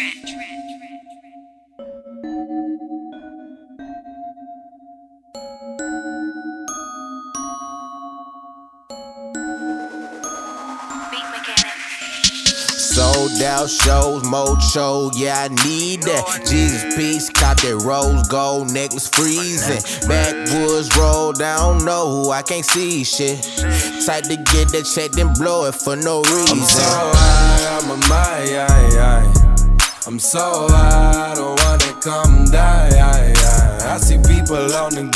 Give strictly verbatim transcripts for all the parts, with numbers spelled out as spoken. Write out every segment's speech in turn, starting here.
Sold out shows, mocho, yeah, I need that. Jesus peace, cop that rose gold necklace freezing. Backwoods roll down, know who I can't see shit. Type to get that check, then blow it for no reason. I'm so high, I'm a my, I'm so high, I don't wanna come die. I see people on the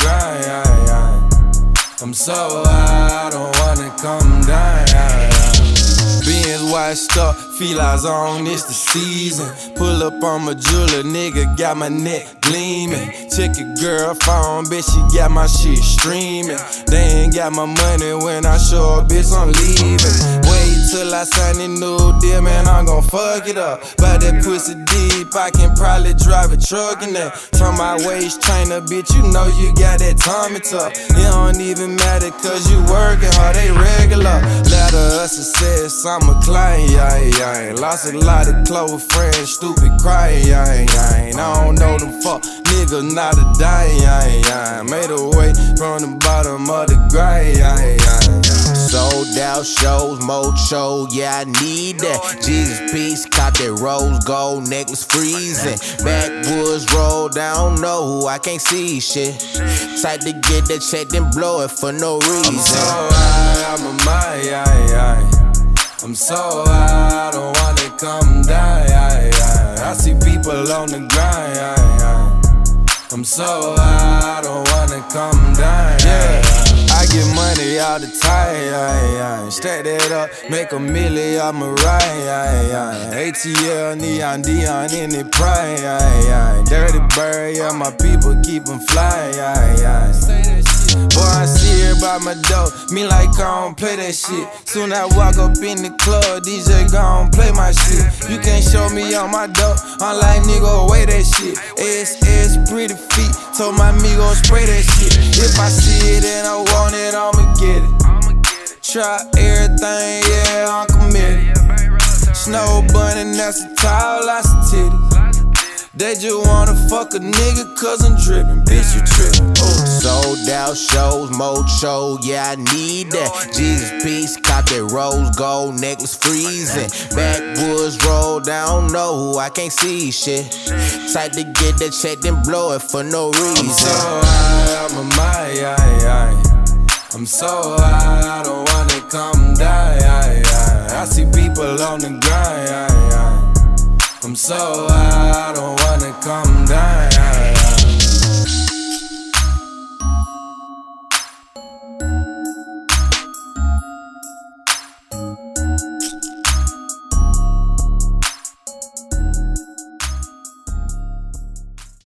grind. I'm so high, I don't wanna come die. Beans washed up, feel eyes on, it's the season. Pull up on my jeweler, nigga, got my neck gleaming. Check your girl phone, bitch, she got my shit streaming. They ain't got my money when I show up, bitch, I'm leaving. Wait till I sign a new deal, man, I'm gon' fuck it up. By that pussy deep, I can probably drive a truck in that. Turn my waist trainer, bitch, you know you got that tummy tuck. It don't even matter, cause you working hard, they regular. Letter of success, I'm a client, yeah, yeah. Lost a lot of close friends, stupid crying, yeah, yeah. I don't know them fuck niggas, not a dime, yeah, yeah. Made a way from the bottom of the grind, yeah, yeah. Sold out shows, mocho, yeah, I need that. Jesus peace, cop that rose gold necklace freezing. Backwoods roll down, know who I can't see shit. Type to get that check, then blow it for no reason. I'm so high, I'm a my, I'm so high, I don't wanna come die. I see people on the grind. I'm so high, I don't wanna come die. Yeah. I get money all the time, stack that up, make a million, I'm a ride. A T L, Neon, Dion in the prime. Dirty bird, yeah, my people keep them flying. Boy, I see her by my door, me like I don't play that shit. Soon I walk up in the club, D J gon' play my shit. You can't show me on my door, I'm like nigga, away that shit. S S pretty feet, told my amigo spray that shit. If I see it and I want it, I'ma get it. Try everything, yeah, I'm committed. Snow bunny, that's a towel, lots of titties. They just wanna fuck a nigga cause I'm drippin', bitch, you trippin'. Oh. Sold out shows, mocho, yeah, I need that. Jesus peace, cop that rose gold necklace freezing. Backwoods roll down, know who I can't see shit. Type to get that check, then blow it for no reason. I'm so high, I'm a my, I'm so high, I don't wanna come die. I see people on the grind. I'm so high, I don't wanna